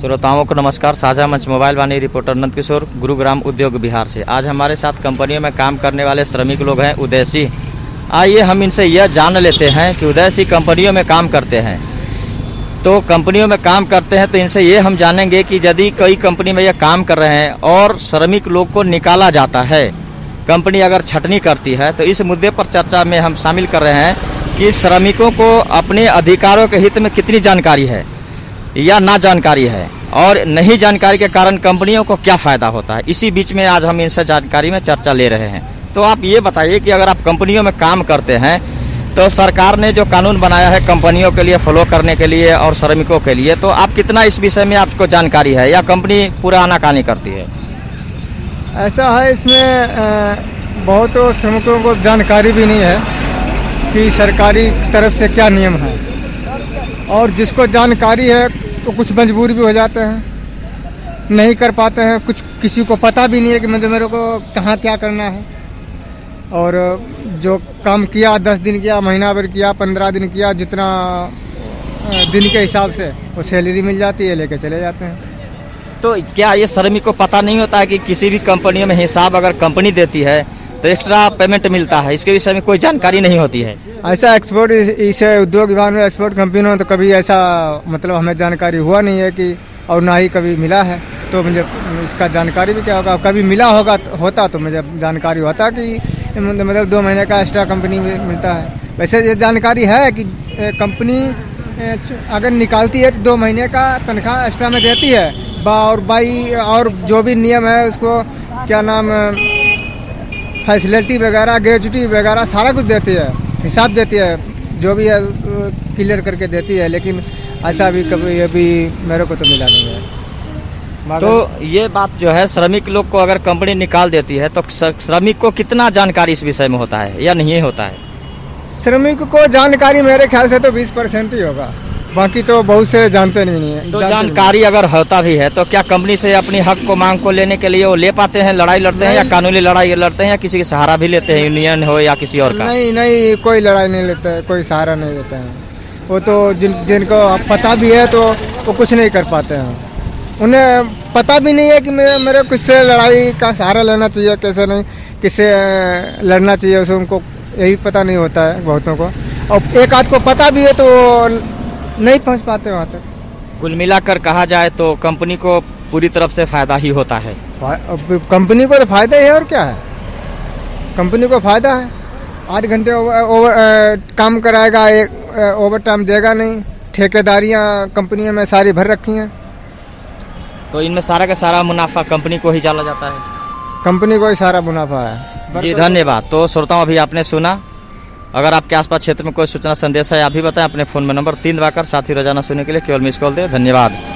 श्रोताओं को नमस्कार। साझा मंच मोबाइल वाणी रिपोर्टर नंदकिशोर, गुरुग्राम उद्योग बिहार से। आज हमारे साथ कंपनियों में काम करने वाले श्रमिक लोग हैं उदयसी। आइए हम इनसे यह जान लेते हैं कि उदयसी कंपनियों में काम करते हैं तो कंपनियों में काम करते हैं तो इनसे ये हम जानेंगे कि यदि कई कंपनी में यह काम कर रहे हैं और श्रमिक लोग को निकाला जाता है, कंपनी अगर छटनी करती है, तो इस मुद्दे पर चर्चा में हम शामिल कर रहे हैं कि श्रमिकों को अपने अधिकारों के हित में कितनी जानकारी है या ना जानकारी है और नहीं जानकारी के कारण कंपनियों को क्या फ़ायदा होता है। इसी बीच में आज हम इनसे जानकारी में चर्चा ले रहे हैं। तो आप ये बताइए कि अगर आप कंपनियों में काम करते हैं तो सरकार ने जो कानून बनाया है कंपनियों के लिए फॉलो करने के लिए और श्रमिकों के लिए, तो आप कितना इस विषय में आपको जानकारी है या कंपनी पूरा आनाकानी करती है? ऐसा है, इसमें बहुत श्रमिकों को जानकारी भी नहीं है कि सरकारी तरफ से क्या नियम है, और जिसको जानकारी है तो कुछ मजबूर भी हो जाते हैं, नहीं कर पाते हैं। कुछ किसी को पता भी नहीं है कि मेरे को कहाँ क्या करना है, और जो काम किया 10 दिन किया, महीना भर किया, 15 दिन किया, जितना दिन के हिसाब से वो सैलरी मिल जाती है, लेके चले जाते हैं। तो क्या ये श्रमिक को पता नहीं होता है कि किसी भी कंपनियों में हिसाब अगर कंपनी देती है तो एक्स्ट्रा पेमेंट मिलता है? इसके विषय में कोई जानकारी नहीं होती है। ऐसा एक्सपोर्ट इस उद्योग विभाग में एक्सपोर्ट कंपनियों में तो कभी ऐसा मतलब हमें जानकारी हुआ नहीं है कि, और ना ही कभी मिला है। तो मुझे इसका जानकारी भी क्या होगा, कभी मिला होता तो मुझे जानकारी होता कि मतलब 2 महीने का एक्स्ट्रा कंपनी में मिलता है। वैसे ये जानकारी है कि कंपनी अगर निकालती है तो 2 महीने का तनख्वाह एक्स्ट्रा में देती है, और जो भी नियम है उसको क्या नाम फैसिलिटी वगैरह, ग्रेजुटी वगैरह सारा कुछ देती है, हिसाब देती है, जो भी है क्लियर करके देती है। लेकिन ऐसा भी कभी अभी मेरे को तो मिला नहीं है। तो ये बात जो है, श्रमिक लोग को अगर कंपनी निकाल देती है तो श्रमिक को कितना जानकारी इस विषय में होता है या नहीं होता है? श्रमिक को जानकारी मेरे ख्याल से तो 20% ही होगा, बाकी तो बहुत से जानते नहीं है। तो जानकारी अगर होता भी है तो क्या कंपनी से अपनी हक को मांग को लेने के लिए वो ले पाते हैं, लड़ाई लड़ते हैं या कानूनी लड़ाई लड़ते हैं या किसी का सहारा भी लेते हैं, यूनियन हो या किसी और का? नहीं, कोई लड़ाई नहीं लेता है, कोई सहारा नहीं लेता है। वो तो जिनको पता भी है तो वो कुछ नहीं कर पाते हैं। उन्हें पता भी नहीं है कि मेरे किससे लड़ाई का सहारा लेना चाहिए, कैसे नहीं, किससे लड़ना चाहिए, उसे उनको यही पता नहीं होता है बहुतों को। और एक आध को पता भी है तो नहीं पहुंच पाते वहाँ तक। कुल मिलाकर कहा जाए तो कंपनी को पूरी तरफ से फायदा ही होता है। कंपनी को तो फायदा ही है, और क्या है, कंपनी को फायदा है। 8 घंटे काम कराएगा, ओवर टाइम देगा नहीं। ठेकेदारियाँ कंपनियों में सारी भर रखी हैं, तो इनमें सारा का सारा मुनाफा कंपनी को ही डाला जाता है। कंपनी को ही सारा मुनाफा है। जी धन्यवाद। तो श्रोताओं, अभी आपने सुना। अगर आपके आसपास क्षेत्र में कोई सूचना संदेश है आप भी बताएं। अपने फोन में नंबर 3 दबाकर साथ ही रोजाना सुनने के लिए केवल मिस कॉल दें। धन्यवाद।